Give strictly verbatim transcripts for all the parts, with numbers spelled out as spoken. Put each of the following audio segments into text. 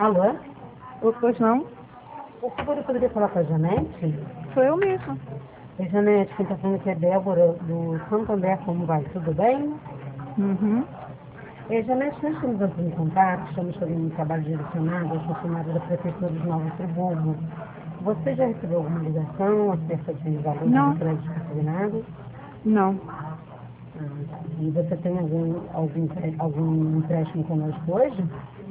Alô? Ou pois não? Por favor, eu poderia falar com a Janete? Sou eu mesma. Oi, Janete, quem está falando aqui é Débora, do Santander, como vai? Tudo bem? Uhum. É, Janete, nós estamos entrando em contato, estamos fazendo um trabalho direcionado aos funcionários da Prefeitura de Nova Friburgo. Você já recebeu alguma ligação acerca de valores Não, de crédito consignado? não. Ah, e você tem algum, algum, algum empréstimo conosco hoje?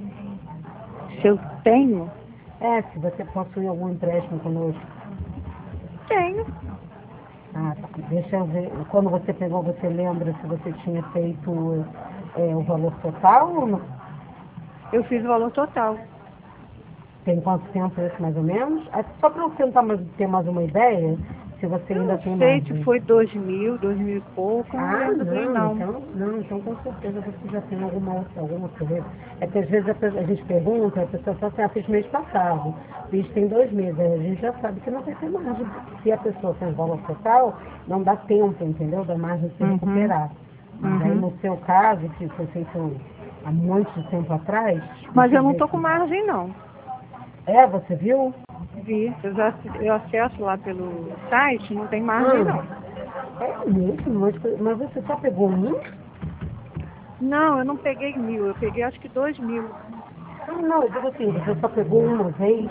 Se eu tenho? É, se você possui algum empréstimo conosco. Tenho. Ah, tá. Deixa eu ver. Quando você pegou, você lembra se você tinha feito é, o valor total ou não? Eu fiz o valor total. Tem quanto tempo isso mais ou menos? É só para eu tentar mais- ter mais uma ideia, se você Eu ainda não tem sei se margem. foi dois mil, dois mil e pouco, eu não Ah, lembro bem não, não. então, não, então com certeza você já tem alguma outra, alguma outra vez. É que às vezes a, pe- a gente pergunta, a pessoa fala assim, ah, fiz mês passado, fiz tem dois meses, aí a gente já sabe que não vai ter margem. Se a pessoa tem valor total, não dá tempo, entendeu? Da margem de se Uhum. recuperar. Mas aí Uhum. no seu caso, que foi feito há muito tempo atrás, Mas deixa eu eu não ver tô com aqui. margem não. É, você viu? Vi. Eu já eu acesso lá pelo site, não tem margem Hum, não. é mesmo, mas, mas você só pegou um? Não, eu não peguei mil, eu peguei acho que dois mil. Ah, não, eu digo assim, você só pegou uma vez.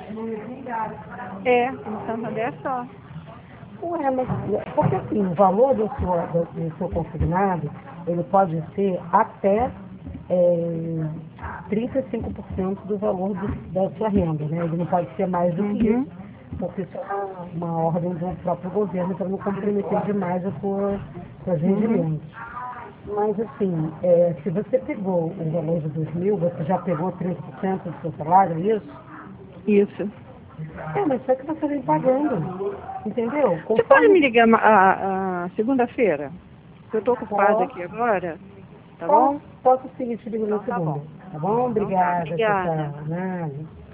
É, no Santander só. Ué, mas porque assim, o valor do seu, do, do seu consignado, ele pode ser até é, trinta e cinco por cento do valor do- da sua renda, né? Ele não pode ser mais do que isso, Uhum. porque isso é uma, uma ordem do próprio governo para não comprometer demais a sua, seus Uhum. rendimentos. Mas assim, é, se você pegou o valor de dois mil, você já pegou trinta por cento do seu salário, é isso? Isso. É, mas só que você vem pagando, entendeu? Você pode Conforme me ligar ma- a, a segunda-feira? Eu tô ocupada posso, aqui agora, tá posso, bom? posso sim, eu te ligo na Então tá segunda. bom. Tá bom? Então tá. Obrigada, tchau, Obrigada. tchau. Nada.